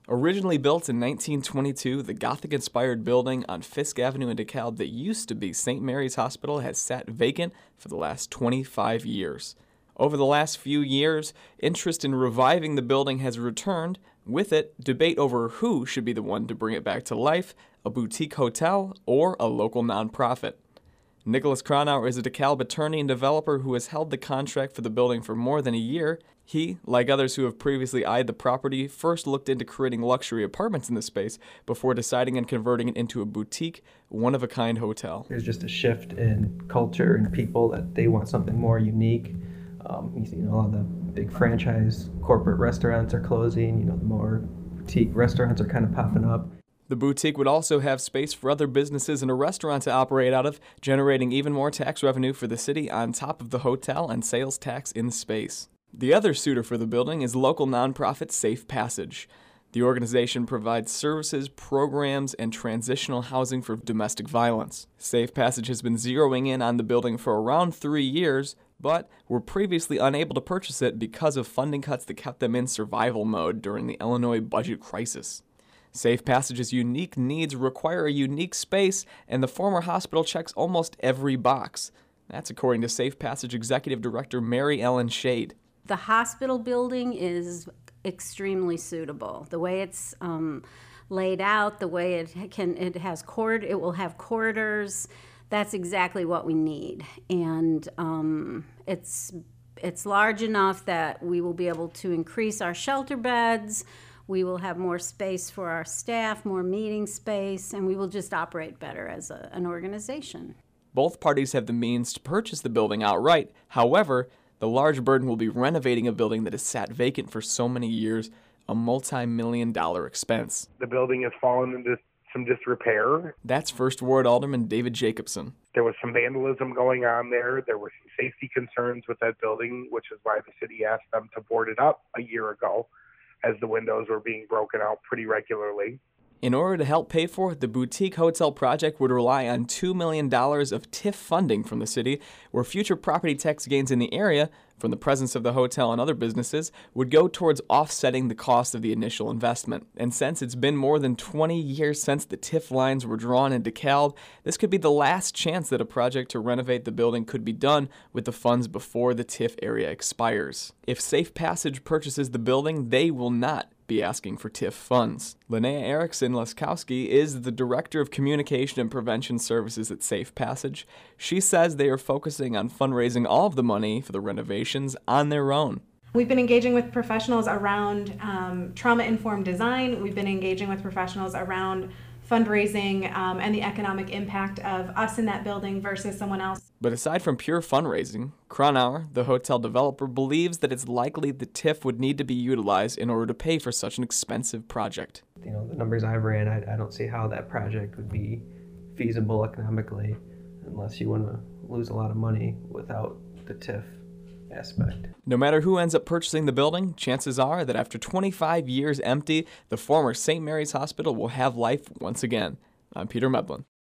Originally built in 1922, the Gothic-inspired building on Fisk Avenue in DeKalb that used to be St. Mary's Hospital has sat vacant for the last 25 years. Over the last few years, interest in reviving the building has returned. With it, debate over who should be the one to bring it back to life, a boutique hotel or a local nonprofit. Nicholas Kronauer is a DeKalb attorney and developer who has held the contract for the building for more than a year. He, like others who have previously eyed the property, first looked into creating luxury apartments in the space before deciding and converting it into a boutique, one-of-a-kind hotel. There's just a shift in culture and people that they want something more unique. You see, a lot of the big franchise corporate restaurants are closing. The more boutique restaurants are kind of popping up. The boutique would also have space for other businesses and a restaurant to operate out of, generating even more tax revenue for the city on top of the hotel and sales tax in the space. The other suitor for the building is local nonprofit Safe Passage. The organization provides services, programs, and transitional housing for domestic violence. Safe Passage has been zeroing in on the building for around 3 years, but were previously unable to purchase it because of funding cuts that kept them in survival mode during the Illinois budget crisis. Safe Passage's unique needs require a unique space, and the former hospital checks almost every box. That's according to Safe Passage Executive Director Mary Ellen Shade. The hospital building is extremely suitable. The way it's laid out, the way it will have corridors. That's exactly what we need, and it's large enough that we will be able to increase our shelter beds. We will have more space for our staff, more meeting space, and we will just operate better as an organization. Both parties have the means to purchase the building outright. However, the large burden will be renovating a building that has sat vacant for so many years, a multi-million-dollar expense. The building has fallen into some disrepair. That's First Ward Alderman David Jacobson. There was some vandalism going on there. There were some safety concerns with that building, which is why the city asked them to board it up a year ago, as the windows were being broken out pretty regularly. In order to help pay for it, the boutique hotel project would rely on $2 million of TIF funding from the city, where future property tax gains in the area, from the presence of the hotel and other businesses, would go towards offsetting the cost of the initial investment. And since it's been more than 20 years since the TIF lines were drawn in DeKalb, this could be the last chance that a project to renovate the building could be done with the funds before the TIF area expires. If Safe Passage purchases the building, they will not be asking for TIF funds. Linnea Erickson-Laskowski is the Director of Communication and Prevention Services at Safe Passage. She says they are focusing on fundraising all of the money for the renovations on their own. We've been engaging with professionals around trauma-informed design. We've been engaging with professionals around fundraising and the economic impact of us in that building versus someone else. But aside from pure fundraising, Kronauer, the hotel developer, believes that it's likely the TIF would need to be utilized in order to pay for such an expensive project. The numbers I've ran, I don't see how that project would be feasible economically unless you want to lose a lot of money without the TIF aspect. No matter who ends up purchasing the building, chances are that after 25 years empty, the former St. Mary's Hospital will have life once again. I'm Peter Medlin.